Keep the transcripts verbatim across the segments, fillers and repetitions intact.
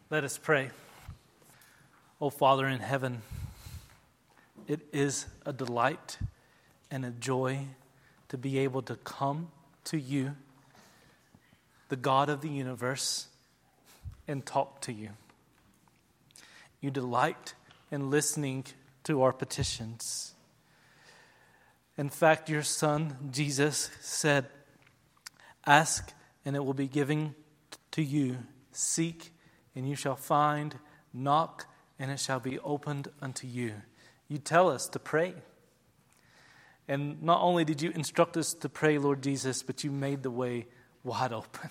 Let us pray. Oh, Father in heaven, it is a delight and a joy to be able to come to you, the God of the universe, and talk to you. You delight in listening to our petitions. In fact, your Son, Jesus, said, "Ask, and it will be given to you. Seek, and you shall find. Knock, and it shall be opened unto you." You tell us to pray. And not only did you instruct us to pray, Lord Jesus, but you made the way wide open.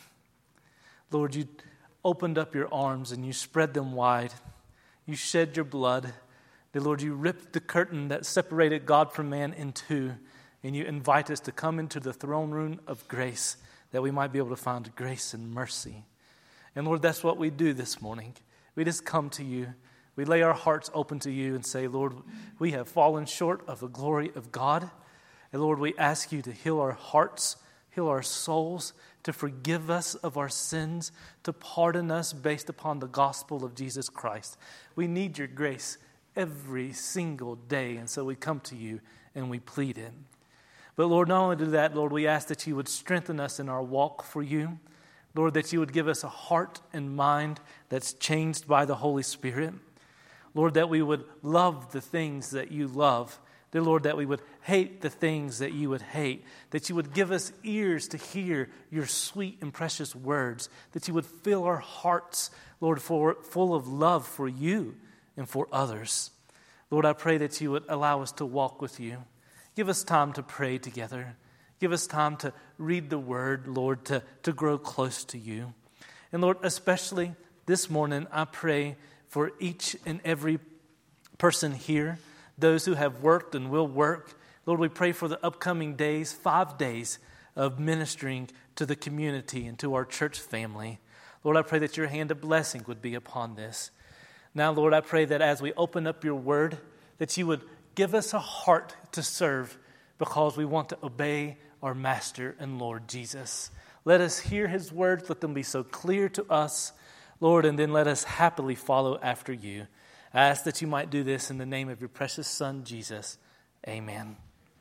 Lord, you opened up your arms and you spread them wide. You shed your blood. Dear Lord, you ripped the curtain that separated God from man in two, and you invite us to come into the throne room of grace that we might be able to find grace and mercy. And Lord, that's what we do this morning. We just come to you. We lay our hearts open to you and say, Lord, we have fallen short of the glory of God. And Lord, we ask you to heal our hearts, heal our souls, to forgive us of our sins, to pardon us based upon the gospel of Jesus Christ. We need your grace every single day, and so we come to you and we plead it. But Lord, not only do that, Lord, we ask that you would strengthen us in our walk for you. Lord, that you would give us a heart and mind that's changed by the Holy Spirit. Lord, that we would love the things that you love. Dear Lord, that we would hate the things that you would hate. That you would give us ears to hear your sweet and precious words. That you would fill our hearts, Lord, for, full of love for you and for others. Lord, I pray that you would allow us to walk with you. Give us time to pray together. Give us time to read the word, Lord, to, to grow close to you. And Lord, especially this morning, I pray for each and every person here, those who have worked and will work. Lord, we pray for the upcoming days, five days of ministering to the community and to our church family. Lord, I pray that your hand of blessing would be upon this. Now, Lord, I pray that as we open up your word, that you would give us a heart to serve because we want to obey our Master and Lord Jesus. Let us hear his words. Let them be so clear to us, Lord, and then let us happily follow after you. I ask that you might do this in the name of your precious Son, Jesus. Amen.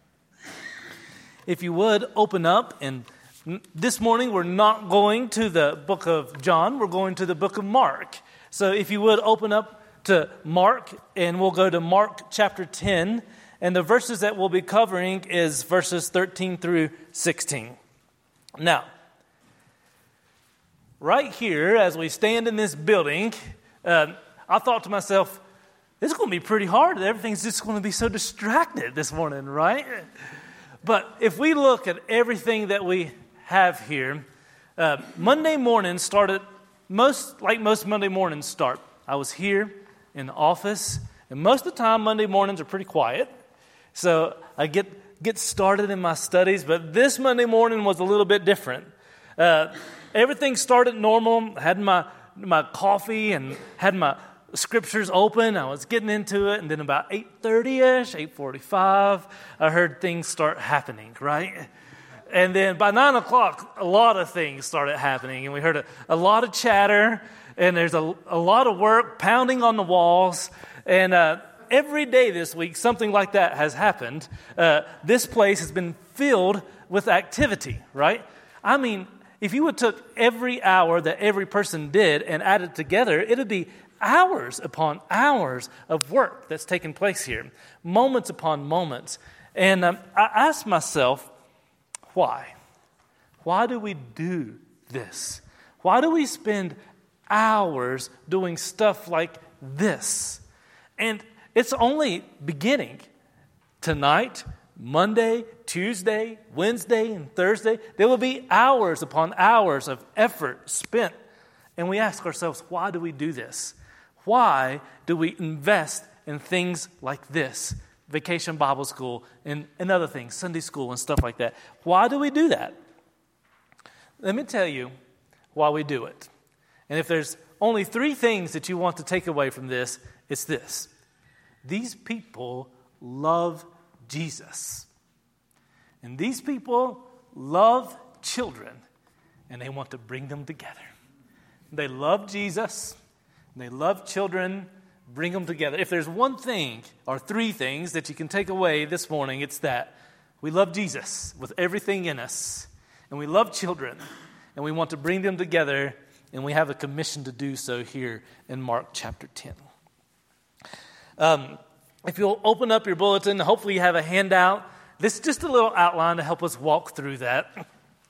If you would, open up. And this morning, we're not going to the book of John. We're going to the book of Mark. So if you would, open up to Mark, and we'll go to Mark chapter ten. And the verses that we'll be covering is verses thirteen through sixteen. Now, right here, as we stand in this building, uh, I thought to myself, this is going to be pretty hard. Everything's just going to be so distracted this morning, right? But if we look at everything that we have here, uh, Monday morning started most like most Monday mornings start. I was here in the office, and most of the time Monday mornings are pretty quiet. So I get get started in my studies, but this Monday morning was a little bit different. Uh, everything started normal. I had my my coffee and had my scriptures open. I was getting into it, and then about eight thirty-ish, eight forty-five, I heard things start happening, right? And then by nine o'clock, a lot of things started happening, and we heard a, a lot of chatter, and there's a, a lot of work pounding on the walls, and uh, every day this week, something like that has happened. Uh, this place has been filled with activity, right? I mean, if you would took every hour that every person did and added together, it would be hours upon hours of work that's taken place here, moments upon moments. And um, I asked myself, why? Why do we do this? Why do we spend hours doing stuff like this? And it's only beginning. Tonight, Monday, Tuesday, Wednesday, and Thursday, there will be hours upon hours of effort spent. And we ask ourselves, why do we do this? Why do we invest in things like this? Vacation Bible School and, and other things, Sunday school and stuff like that. Why do we do that? Let me tell you why we do it. And if there's only three things that you want to take away from this, it's this. These people love Jesus. And these people love children, and they want to bring them together. They love Jesus, They love children. Bring them together. If there's one thing or three things that you can take away this morning, it's that we love Jesus with everything in us, and we love children, and we want to bring them together, and we have a commission to do so here in Mark chapter ten. Um, if you'll open up your bulletin, hopefully you have a handout. This is just a little outline to help us walk through that.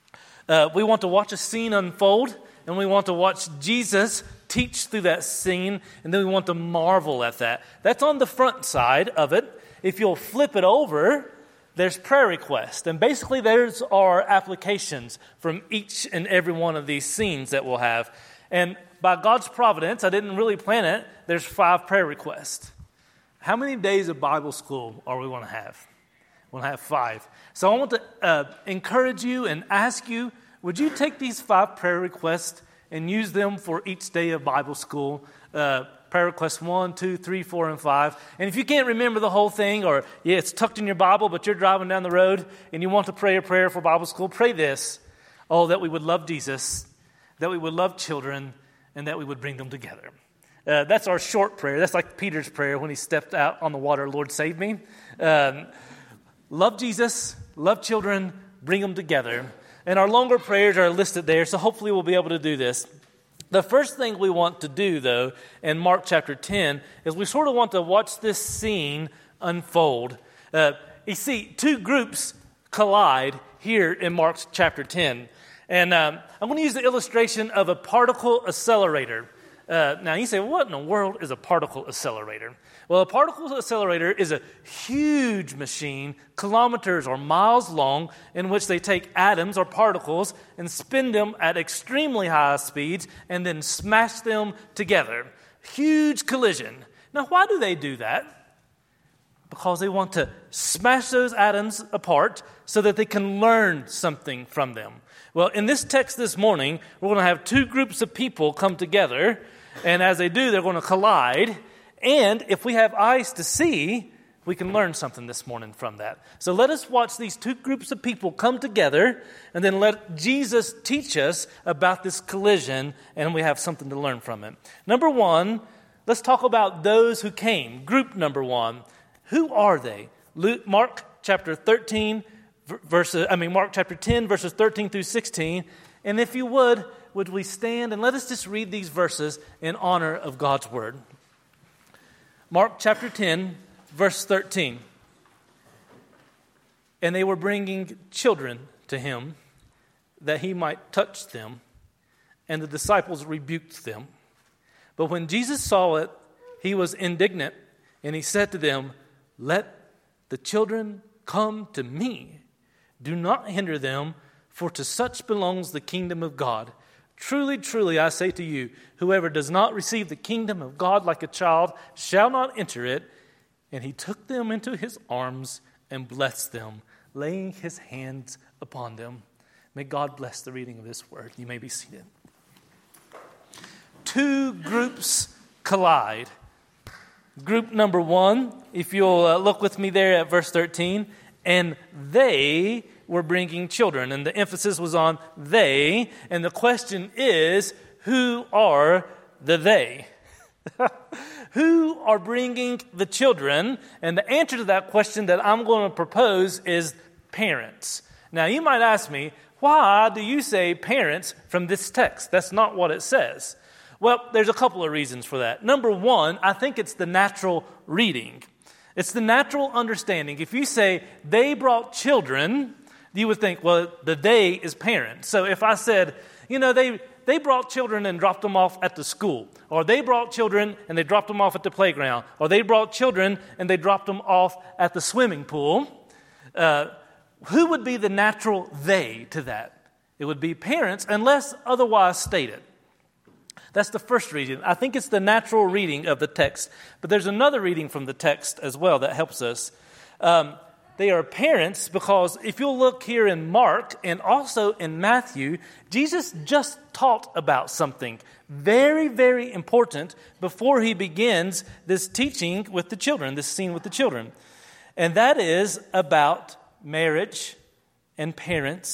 Uh, we want to watch a scene unfold, and we want to watch Jesus teach through that scene, and then we want to marvel at that. That's on the front side of it. If you'll flip it over, there's prayer requests. And basically, there's our applications from each and every one of these scenes that we'll have. And by God's providence, I didn't really plan it, there's five prayer requests. How many days of Bible school are we going to have? We'll have five. So I want to uh, encourage you and ask you, would you take these five prayer requests and use them for each day of Bible school? Uh, prayer requests one, two, three, four, and five. And if you can't remember the whole thing, or yeah, it's tucked in your Bible, but you're driving down the road and you want to pray a prayer for Bible school, pray this. Oh, that we would love Jesus, that we would love children, and that we would bring them together. Uh, that's our short prayer. That's like Peter's prayer when he stepped out on the water, Lord, save me. Um, love Jesus, love children, bring them together. And our longer prayers are listed there, so hopefully we'll be able to do this. The first thing we want to do, though, in Mark chapter ten, is we sort of want to watch this scene unfold. Uh, you see, two groups collide here in Mark chapter ten. And um, I'm going to use the illustration of a particle accelerator. Uh, now, you say, what in the world is a particle accelerator? Well, a particle accelerator is a huge machine, kilometers or miles long, in which they take atoms or particles and spin them at extremely high speeds and then smash them together. Huge collision. Now, why do they do that? Because they want to smash those atoms apart so that they can learn something from them. Well, in this text this morning, we're going to have two groups of people come together, and as they do, they're going to collide. And if we have eyes to see, we can learn something this morning from that. So let us watch these two groups of people come together, and then let Jesus teach us about this collision, and we have something to learn from it. Number one, let's talk about those who came. Group number one. Who are they? Luke, Mark chapter thirteen, verses. I mean Mark chapter ten, verses thirteen through sixteen. And if you would, would we stand and let us just read these verses in honor of God's word. Mark chapter ten, verse thirteen. And they were bringing children to him, that he might touch them, and the disciples rebuked them. But when Jesus saw it, he was indignant, and he said to them, "Let the children come to me. Do not hinder them, for to such belongs the kingdom of God. Truly, truly, I say to you, whoever does not receive the kingdom of God like a child shall not enter it." And he took them into his arms and blessed them, laying his hands upon them. May God bless the reading of this word. You may be seated. Two groups collide. Group number one, if you'll uh, look with me there at verse thirteen, and they were bringing children. And the emphasis was on they. And the question is, who are the they? Who are bringing the children? And the answer to that question that I'm going to propose is parents. Now, you might ask me, why do you say parents from this text? That's not what it says. Well, there's a couple of reasons for that. Number one, I think it's the natural reading. It's the natural understanding. If you say they brought children, you would think, well, the they is parents. So if I said, you know, they they brought children and dropped them off at the school, or they brought children and they dropped them off at the playground, or they brought children and they dropped them off at the swimming pool, uh, who would be the natural they to that? It would be parents, unless otherwise stated. That's the first reason. I think it's the natural reading of the text. But there's another reading from the text as well that helps us. Um, they are parents because if you'll look here in Mark and also in Matthew, Jesus just taught about something very, very important before he begins this teaching with the children, this scene with the children. And that is about marriage and parents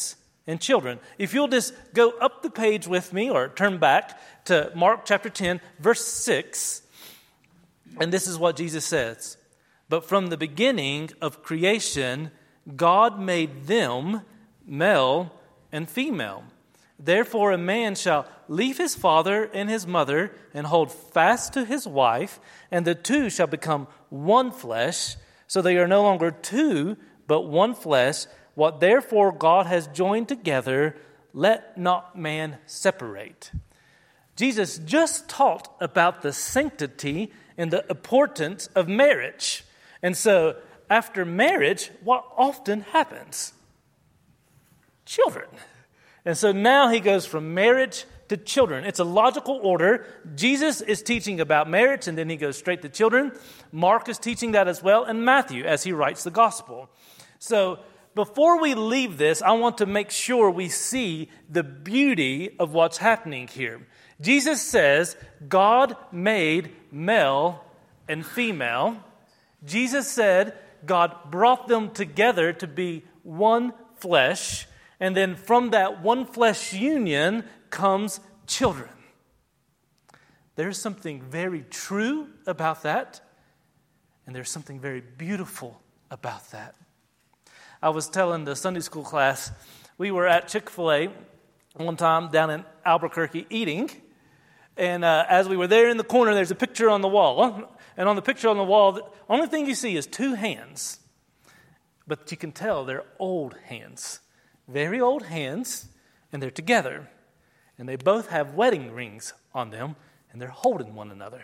and children. If you'll just go up the page with me or turn back to Mark chapter ten, verse six, and this is what Jesus says. But from the beginning of creation, God made them male and female. Therefore a man shall leave his father and his mother and hold fast to his wife, and the two shall become one flesh. So they are no longer two, but one flesh. What therefore God has joined together, let not man separate. Jesus just taught about the sanctity and the importance of marriage. And so after marriage, what often happens? Children. And so now he goes from marriage to children. It's a logical order. Jesus is teaching about marriage, and then he goes straight to children. Mark is teaching that as well, and Matthew as he writes the gospel. So before we leave this, I want to make sure we see the beauty of what's happening here. Jesus says God made male and female. Jesus said God brought them together to be one flesh. And then from that one flesh union comes children. There's something very true about that, and there's something very beautiful about that. I was telling the Sunday school class, we were at Chick-fil-A one time down in Albuquerque eating, and uh, as we were there in the corner, there's a picture on the wall. And on the picture on the wall, the only thing you see is two hands. But you can tell they're old hands. Very old hands, and they're together. And they both have wedding rings on them, and they're holding one another.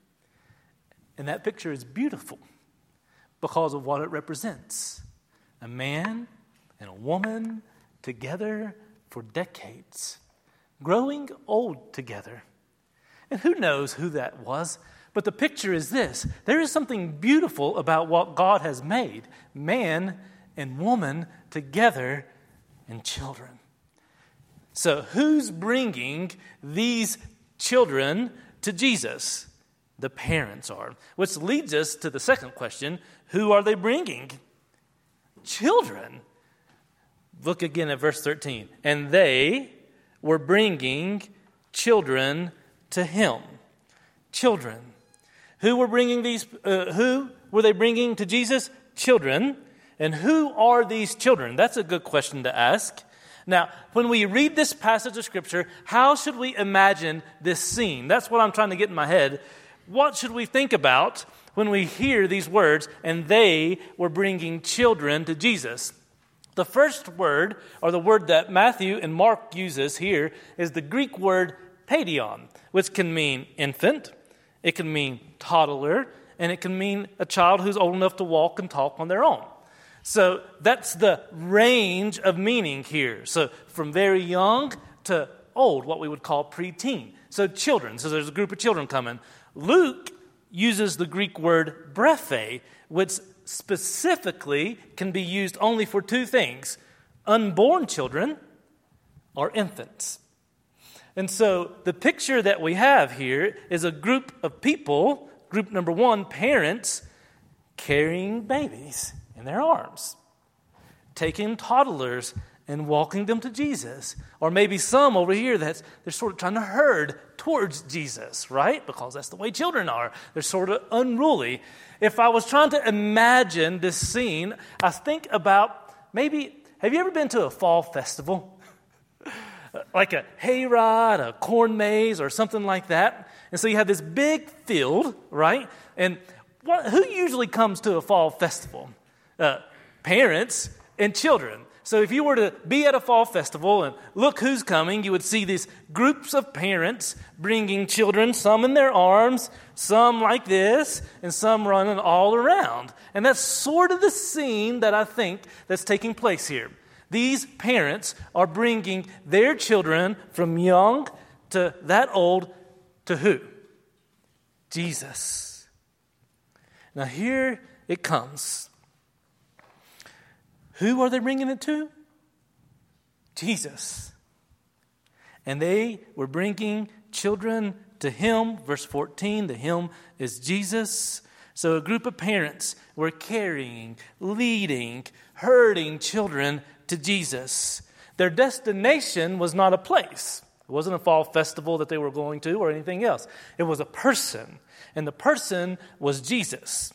And that picture is beautiful because of what it represents. A man and a woman together for decades, growing old together. And who knows who that was? But the picture is this. There is something beautiful about what God has made. Man and woman together and children. So who's bringing these children to Jesus? The parents are. Which leads us to the second question. Who are they bringing? Children. Look again at verse thirteen. And they were bringing children to him. Children. Who were bringing these? Uh, who were they bringing to Jesus? Children. And who are these children? That's a good question to ask. Now, when we read this passage of Scripture, how should we imagine this scene? That's what I'm trying to get in my head. What should we think about when we hear these words, and they were bringing children to Jesus? The first word, or the word that Matthew and Mark uses here, is the Greek word paidion, which can mean infant, it can mean toddler, and it can mean a child who's old enough to walk and talk on their own. So that's the range of meaning here. So from very young to old, what we would call preteen. So children. So there's a group of children coming. Luke uses the Greek word brephe, which specifically can be used only for two things: unborn children or infants. And so the picture that we have here is a group of people, group number one, parents, carrying babies in their arms, taking toddlers and walking them to Jesus. Or maybe some over here that's they're sort of trying to herd towards Jesus, right? Because that's the way children are. They're sort of unruly. If I was trying to imagine this scene, I think about maybe, have you ever been to a fall festival? Like a hayride, a corn maze, or something like that. And so you have this big field, right? And what, who usually comes to a fall festival? Uh, parents and children. So if you were to be at a fall festival and look who's coming, you would see these groups of parents bringing children, some in their arms, some like this, and some running all around. And that's sort of the scene that I think that's taking place here. These parents are bringing their children from young to that old to who? Jesus. Now here it comes. Who are they bringing it to? Jesus. And they were bringing children to him. Verse fourteen, the him is Jesus. So a group of parents were carrying, leading, herding children to Jesus. Their destination was not a place. It wasn't a fall festival that they were going to or anything else. It was a person, and the person was Jesus.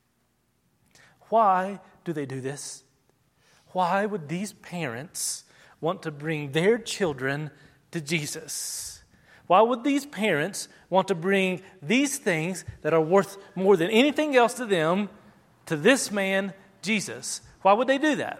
Why do they do this? Why would these parents want to bring their children to Jesus? Why would these parents want to bring these things that are worth more than anything else to them to this man, Jesus? Why would they do that?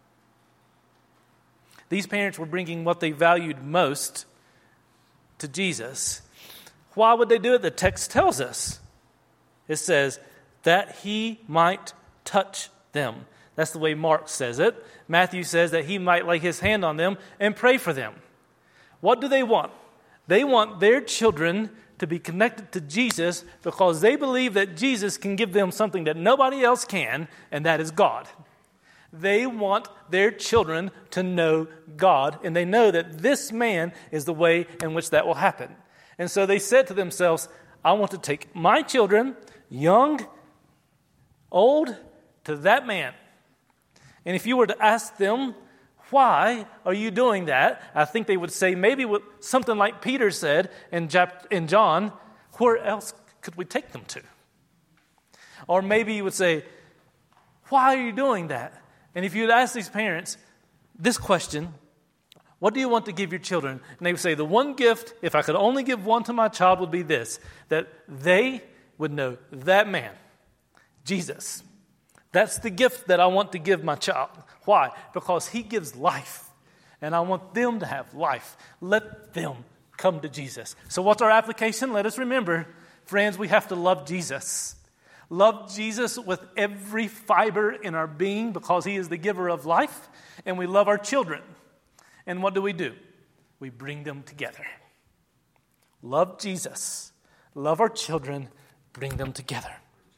These parents were bringing what they valued most to Jesus. Why would they do it? The text tells us. It says, that he might touch them. That's the way Mark says it. Matthew says that he might lay his hand on them and pray for them. What do they want? They want their children to be connected to Jesus because they believe that Jesus can give them something that nobody else can, and that is God. They want their children to know God, and they know that this man is the way in which that will happen. And so they said to themselves, I want to take my children, young, old, to that man. And if you were to ask them, why are you doing that? I think they would say maybe what, something like Peter said in, Jap- in John, where else could we take them to? Or maybe you would say, why are you doing that? And if you'd ask these parents this question, what do you want to give your children? And they would say, the one gift, if I could only give one to my child, would be this, that they would know that man, Jesus. That's the gift that I want to give my child. Why? Because he gives life, and I want them to have life. Let them come to Jesus. So what's our application? Let us remember, friends, we have to love Jesus. Love Jesus with every fiber in our being because he is the giver of life, and we love our children. And what do we do? We bring them together. Love Jesus. Love our children. Bring them together.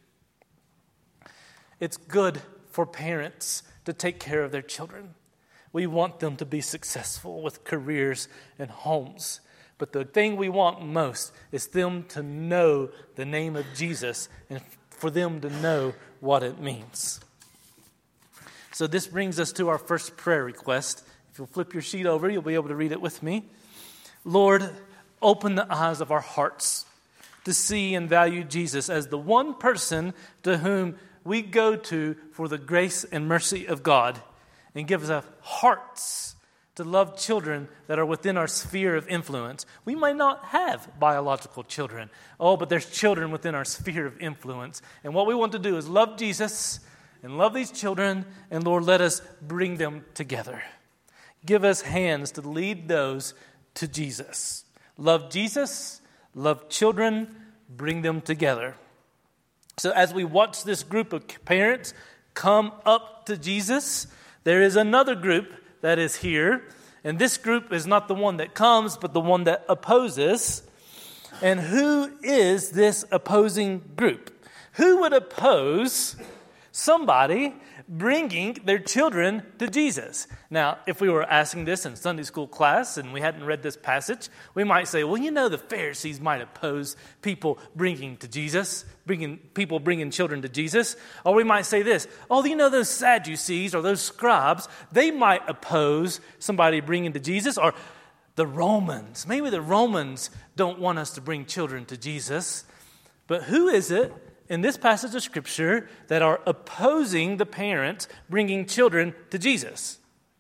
It's good for parents to take care of their children. We want them to be successful with careers and homes. But the thing we want most is them to know the name of Jesus and for them to know what it means. So this brings us to our first prayer request. If you'll flip your sheet over, you'll be able to read it with me. Lord, open the eyes of our hearts to see and value Jesus as the one person to whom we go to for the grace and mercy of God, and give us hearts to love children that are within our sphere of influence. We might not have biological children. Oh, but there's children within our sphere of influence. And what we want to do is love Jesus and love these children, and Lord, let us bring them together. Give us hands to lead those to Jesus. Love Jesus, love children, bring them together. So as we watch this group of parents come up to Jesus, there is another group that is here. And this group is not the one that comes, but the one that opposes. And who is this opposing group? Who would oppose somebody bringing their children to Jesus? Now, if we were asking this in Sunday school class and we hadn't read this passage, we might say, well, you know, the Pharisees might oppose people bringing to Jesus, bringing people bringing children to Jesus. Or we might say this, oh, you know, those Sadducees or those scribes, they might oppose somebody bringing to Jesus. Or the Romans, maybe the Romans don't want us to bring children to Jesus. But who is it in this passage of Scripture that are opposing the parents bringing children to Jesus?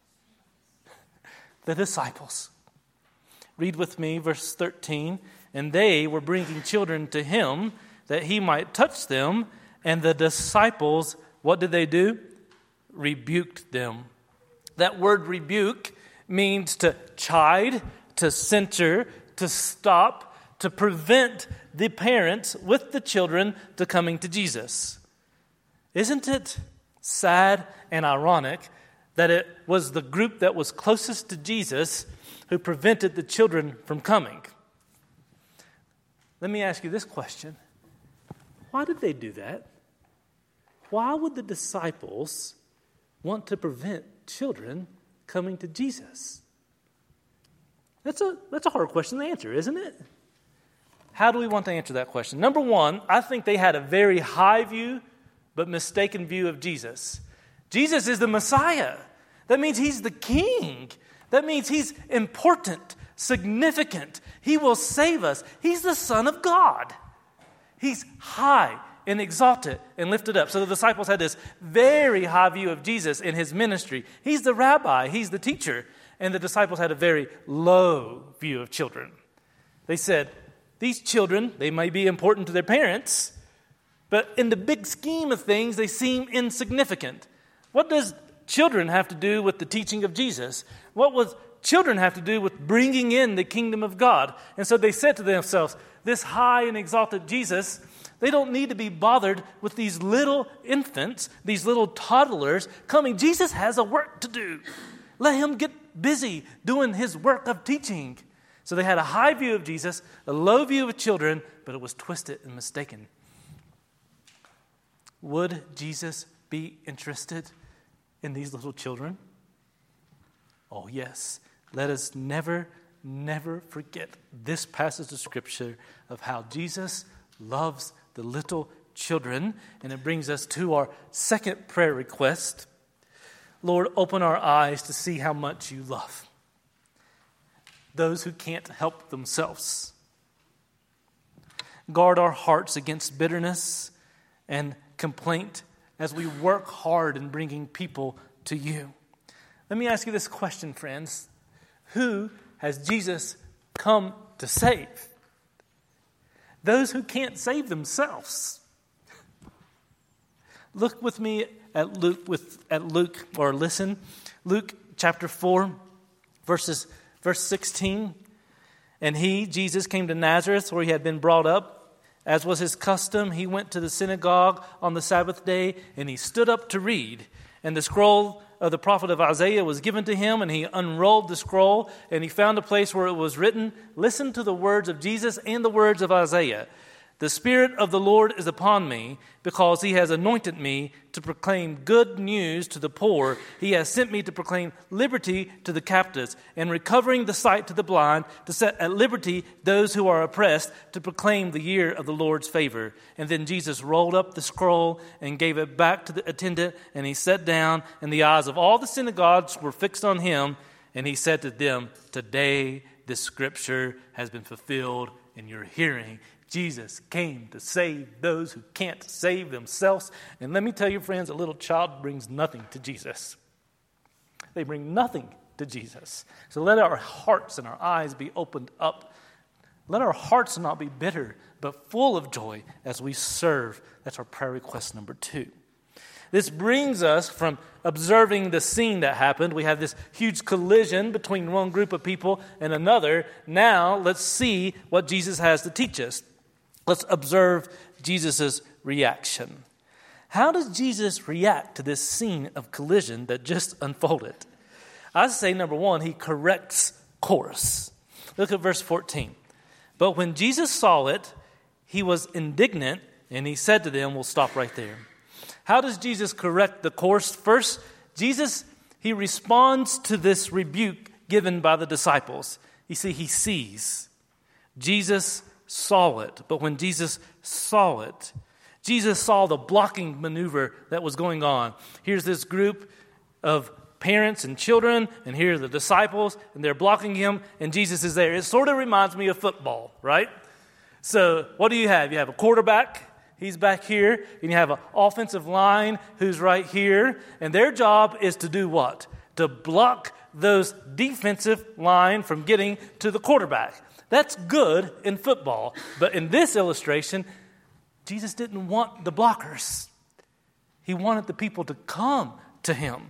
The disciples. Read with me verse thirteen. And they were bringing children to him that he might touch them. And the disciples, what did they do? Rebuked them. That word rebuke means to chide, to censure, to stop, to prevent the parents with the children to coming to Jesus. Isn't it sad and ironic that it was the group that was closest to Jesus who prevented the children from coming? Let me ask you this question. Why did they do that? Why would the disciples want to prevent children coming to Jesus? That's a, that's a hard question to answer, isn't it? How do we want to answer that question? Number one, I think they had a very high view, but mistaken view of Jesus. Jesus is the Messiah. That means he's the king. That means he's important, significant. He will save us. He's the Son of God. He's high and exalted and lifted up. So the disciples had this very high view of Jesus in his ministry. He's the rabbi. He's the teacher. And the disciples had a very low view of children. They said, these children, they may be important to their parents, but in the big scheme of things, they seem insignificant. What does children have to do with the teaching of Jesus? What does children have to do with bringing in the kingdom of God? And so they said to themselves, this high and exalted Jesus, they don't need to be bothered with these little infants, these little toddlers coming. Jesus has a work to do. Let him get busy doing his work of teaching. So they had a high view of Jesus, a low view of children, but it was twisted and mistaken. Would Jesus be interested in these little children? Oh, yes. Let us never, never forget this passage of Scripture of how Jesus loves the little children. And it brings us to our second prayer request. Lord, open our eyes to see how much you love those who can't help themselves. Guard our hearts against bitterness and complaint as we work hard in bringing people to you. Let me ask you this question, friends. Who has Jesus come to save? Those who can't save themselves. Look with me at Luke, with at Luke, or listen, Luke chapter four, verses verse sixteen. And he, Jesus, came to Nazareth, where he had been brought up. As was his custom, he went to the synagogue on the Sabbath day, and he stood up to read. And the scroll of the prophet of Isaiah was given to him, and he unrolled the scroll, and he found a place where it was written, listen to the words of Jesus and the words of Isaiah. The Spirit of the Lord is upon me, because he has anointed me to proclaim good news to the poor. He has sent me to proclaim liberty to the captives, and recovering the sight to the blind, to set at liberty those who are oppressed, to proclaim the year of the Lord's favor. And then Jesus rolled up the scroll and gave it back to the attendant, and he sat down, and the eyes of all the synagogues were fixed on him. And he said to them, today this scripture has been fulfilled in your hearing. Jesus came to save those who can't save themselves. And let me tell you, friends, a little child brings nothing to Jesus. They bring nothing to Jesus. So let our hearts and our eyes be opened up. Let our hearts not be bitter, but full of joy as we serve. That's our prayer request number two. This brings us from observing the scene that happened. We have this huge collision between one group of people and another. Now let's see what Jesus has to teach us. Let's observe Jesus' reaction. How does Jesus react to this scene of collision that just unfolded? I say, number one, he corrects course. Look at verse fourteen. But when Jesus saw it, he was indignant, and he said to them, we'll stop right there. How does Jesus correct the course? First, Jesus, he responds to this rebuke given by the disciples. You see, he sees. Jesus saw it. But when Jesus saw it, Jesus saw the blocking maneuver that was going on. Here's this group of parents and children, and here are the disciples, and they're blocking him, and Jesus is there. It sort of reminds me of football, right? So what do you have? You have a quarterback, he's back here, and you have an offensive line who's right here, and their job is to do what? To block those defensive line from getting to the quarterback. That's good in football, but in this illustration, Jesus didn't want the blockers. He wanted the people to come to him.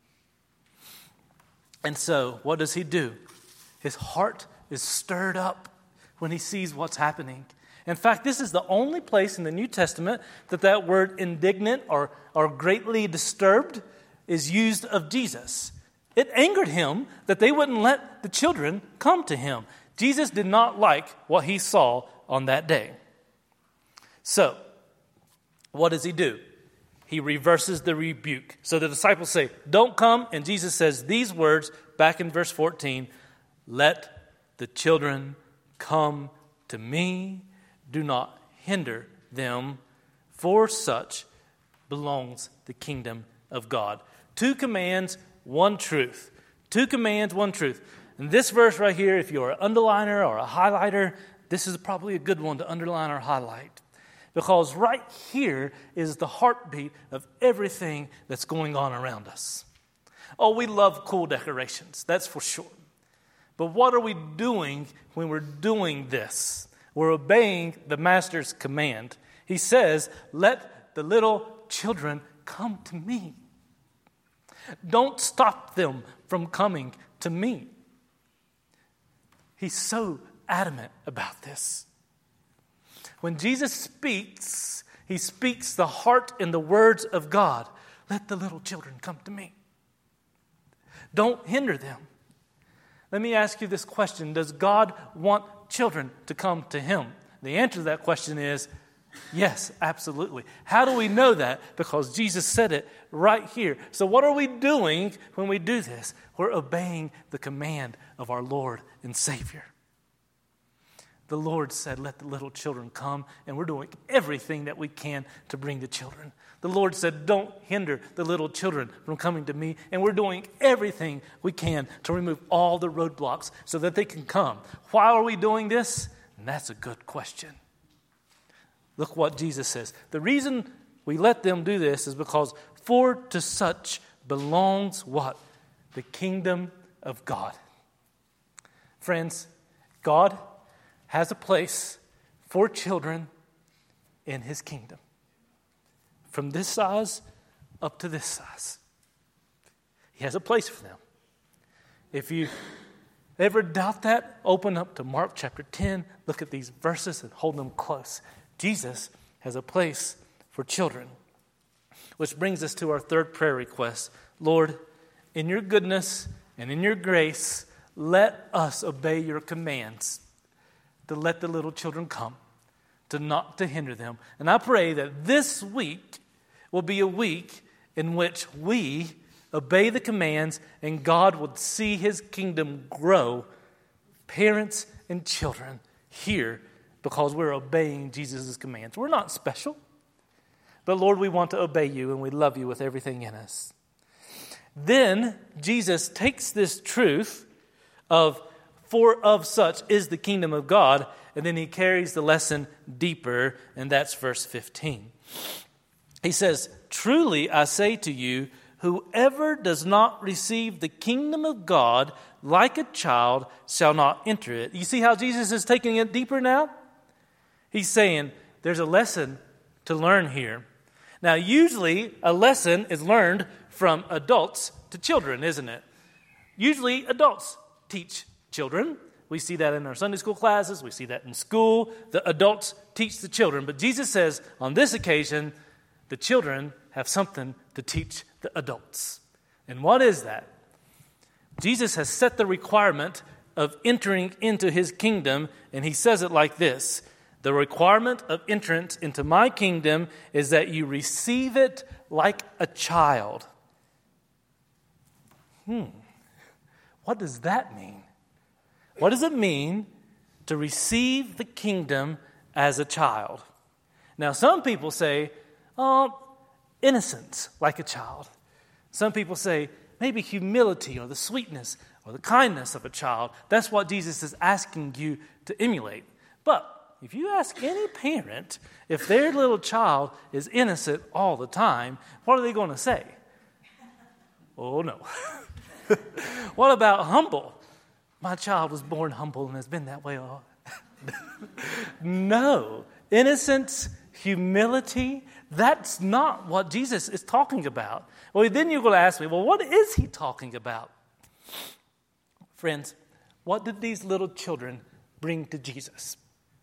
And so, what does he do? His heart is stirred up when he sees what's happening. In fact, this is the only place in the New Testament that that word indignant or, or greatly disturbed is used of Jesus. It angered him that they wouldn't let the children come to him. Jesus did not like what he saw on that day. So, what does he do? He reverses the rebuke. So the disciples say, don't come. And Jesus says these words back in verse fourteen, let the children come to me. Do not hinder them, for such belongs the kingdom of God. Two commands, one truth. Two commands, one truth. And this verse right here, if you're an underliner or a highlighter, this is probably a good one to underline or highlight. Because right here is the heartbeat of everything that's going on around us. Oh, we love cool decorations, that's for sure. But what are we doing when we're doing this? We're obeying the Master's command. He says, let the little children come to me. Don't stop them from coming to me. He's so adamant about this. When Jesus speaks, he speaks the heart and the words of God. Let the little children come to me. Don't hinder them. Let me ask you this question. Does God want children to come to him? The answer to that question is yes, absolutely. How do we know that? Because Jesus said it right here. So what are we doing when we do this? We're obeying the command of our Lord and Savior. The Lord said, let the little children come, and we're doing everything that we can to bring the children. The Lord said, don't hinder the little children from coming to me, and we're doing everything we can to remove all the roadblocks so that they can come. Why are we doing this? And that's a good question. Look what Jesus says. The reason we let them do this is because for to such belongs what? The kingdom of God. Friends, God has a place for children in his kingdom. From this size up to this size. He has a place for them. If you ever doubt that, open up to Mark chapter ten, look at these verses and hold them close. Jesus has a place for children. Which brings us to our third prayer request. Lord, in your goodness and in your grace, let us obey your commands to let the little children come, to not to hinder them. And I pray that this week will be a week in which we obey the commands and God would see his kingdom grow, parents and children here, because we're obeying Jesus' commands. We're not special, but Lord, we want to obey you and we love you with everything in us. Then Jesus takes this truth of for of such is the kingdom of God, and then he carries the lesson deeper, and that's verse fifteen. He says, truly I say to you, whoever does not receive the kingdom of God like a child shall not enter it. You see how Jesus is taking it deeper now? He's saying there's a lesson to learn here. Now, usually a lesson is learned from adults to children, isn't it? Usually adults teach children. We see that in our Sunday school classes. We see that in school. The adults teach the children. But Jesus says on this occasion, the children have something to teach the adults. And what is that? Jesus has set the requirement of entering into his kingdom, and he says it like this. The requirement of entrance into my kingdom is that you receive it like a child. Hmm. What does that mean? What does it mean to receive the kingdom as a child? Now, some people say, oh, innocence like a child. Some people say, maybe humility or the sweetness or the kindness of a child. That's what Jesus is asking you to emulate. But if you ask any parent if their little child is innocent all the time, what are they going to say? Oh, no. What about humble? My child was born humble and has been that way all. No. Innocence, humility, that's not what Jesus is talking about. Well, then you're going to ask me, well, what is he talking about? Friends, what did these little children bring to Jesus?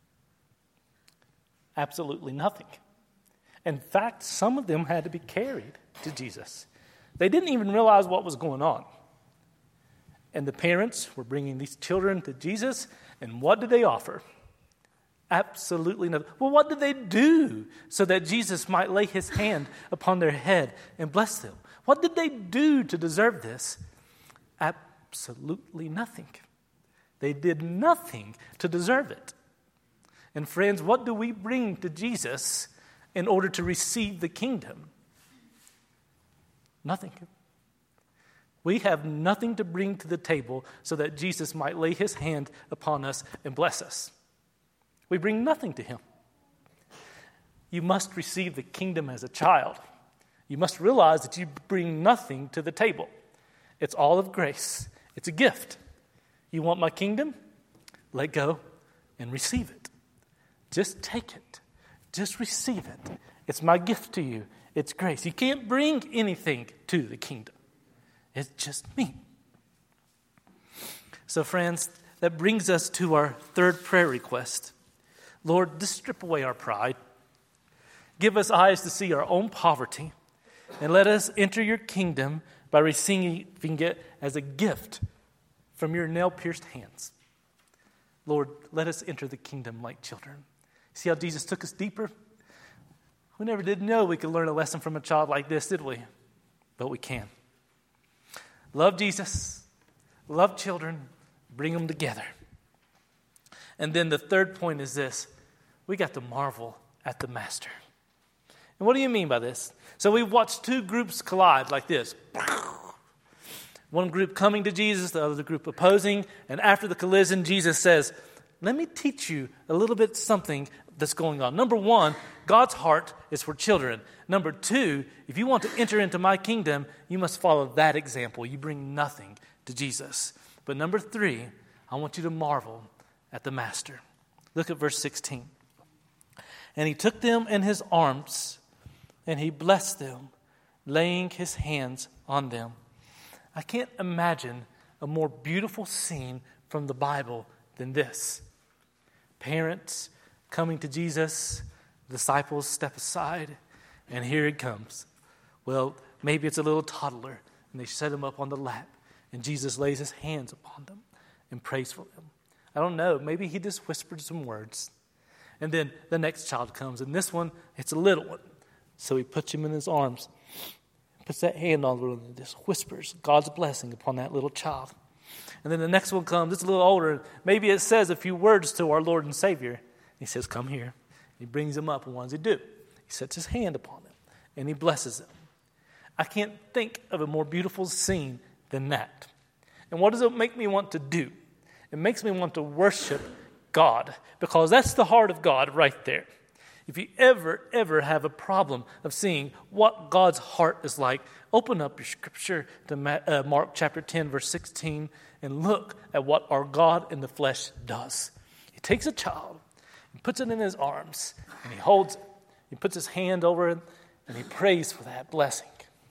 Absolutely nothing. In fact, some of them had to be carried to Jesus. They didn't even realize what was going on. And the parents were bringing these children to Jesus, and what did they offer? Absolutely nothing. Well, what did they do so that Jesus might lay his hand upon their head and bless them? What did they do to deserve this? Absolutely nothing. They did nothing to deserve it. And friends, what do we bring to Jesus in order to receive the kingdom? Nothing. We have nothing to bring to the table so that Jesus might lay his hand upon us and bless us. We bring nothing to him. You must receive the kingdom as a child. You must realize that you bring nothing to the table. It's all of grace. It's a gift. You want my kingdom? Let go and receive it. Just take it. Just receive it. It's my gift to you. It's grace. You can't bring anything to the kingdom. It's just me. So friends, that brings us to our third prayer request. Lord, just strip away our pride. Give us eyes to see our own poverty. And let us enter your kingdom by receiving it as a gift from your nail-pierced hands. Lord, let us enter the kingdom like children. See how Jesus took us deeper? We never did know we could learn a lesson from a child like this, did we? But we can. Love Jesus, love children, bring them together. And then the third point is this: we got to marvel at the Master. And what do you mean by this? So we've watched two groups collide like this. One group coming to Jesus, the other group opposing. And after the collision, Jesus says, let me teach you a little bit something that's going on. Number one, God's heart is for children. Number two, if you want to enter into my kingdom, you must follow that example. You bring nothing to Jesus. But number three, I want you to marvel at the Master. Look at verse sixteen. And he took them in his arms, and he blessed them, laying his hands on them. I can't imagine a more beautiful scene from the Bible than this. Parents coming to Jesus, disciples step aside, and here it comes. Well, maybe it's a little toddler, and they set him up on the lap, and Jesus lays his hands upon them and prays for them. I don't know, maybe he just whispered some words. And then the next child comes, and this one, it's a little one. So he puts him in his arms, puts that hand on him, and just whispers God's blessing upon that little child. And then the next one comes, it's a little older, and maybe it says a few words to our Lord and Savior. He says, come here. He brings them up, and what does he do? He sets his hand upon them, and he blesses them. I can't think of a more beautiful scene than that. And what does it make me want to do? It makes me want to worship God, because that's the heart of God right there. If you ever, ever have a problem of seeing what God's heart is like, open up your scripture to uh, Mark chapter ten, verse sixteen, and look at what our God in the flesh does. He takes a child, he puts it in his arms, and he holds it. He puts his hand over it, and he prays for that blessing.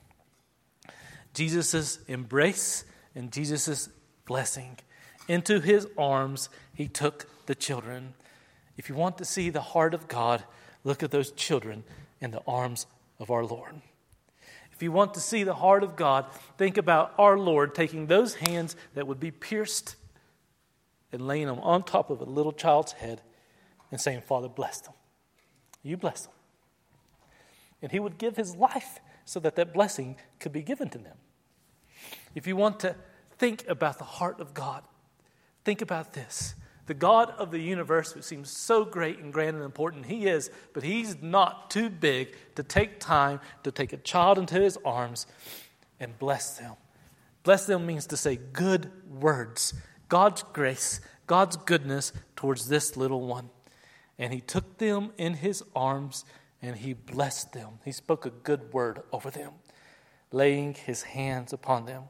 Jesus' embrace and Jesus' blessing. Into his arms, he took the children. If you want to see the heart of God, look at those children in the arms of our Lord. If you want to see the heart of God, think about our Lord taking those hands that would be pierced and laying them on top of a little child's head and saying, Father, bless them. You bless them. And he would give his life so that that blessing could be given to them. If you want to think about the heart of God, think about this. The God of the universe, who seems so great and grand and important, he is, but he's not too big to take time to take a child into his arms and bless them. Bless them means to say good words, God's grace, God's goodness towards this little one. And he took them in his arms and he blessed them. He spoke a good word over them, laying his hands upon them.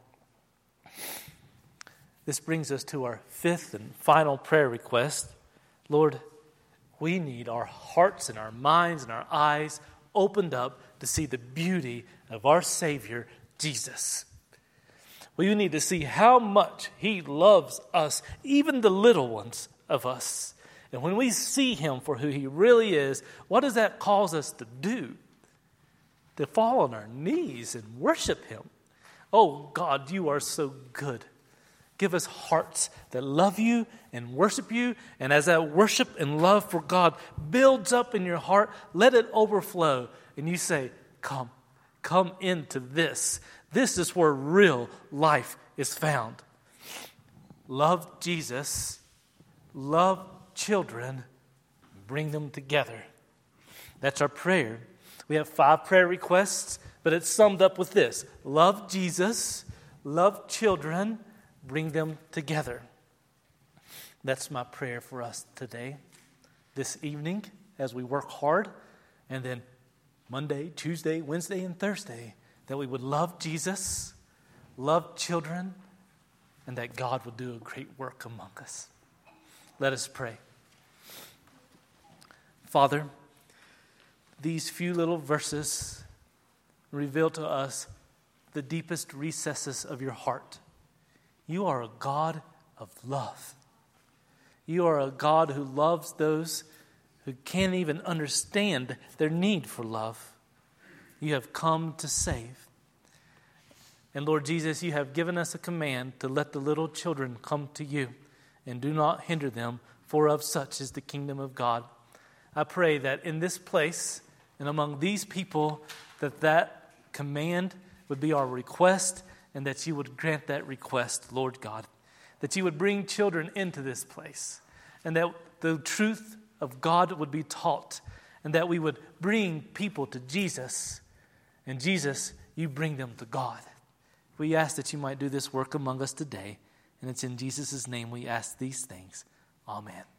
This brings us to our fifth and final prayer request. Lord, we need our hearts and our minds and our eyes opened up to see the beauty of our Savior, Jesus. We need to see how much he loves us, even the little ones of us. And when we see him for who he really is, what does that cause us to do? To fall on our knees and worship him. Oh God, you are so good. Give us hearts that love you and worship you. And as that worship and love for God builds up in your heart, let it overflow. And you say, come, come into this. This is where real life is found. Love Jesus, love children, bring them together. That's our prayer. We have five prayer requests, but it's summed up with this. Love Jesus, love children, bring them together. That's my prayer for us today, this evening, as we work hard, and then Monday, Tuesday, Wednesday, and Thursday, that we would love Jesus, love children, and that God will do a great work among us. Let us pray. Father, these few little verses reveal to us the deepest recesses of your heart. You are a God of love. You are a God who loves those who can't even understand their need for love. You have come to save. And Lord Jesus, you have given us a command to let the little children come to you, and do not hinder them, for of such is the kingdom of God. I pray that in this place and among these people, that that command would be our request, and that you would grant that request, Lord God. That you would bring children into this place, and that the truth of God would be taught, and that we would bring people to Jesus, and Jesus, you bring them to God. We ask that you might do this work among us today, and it's in Jesus' name we ask these things. Amen.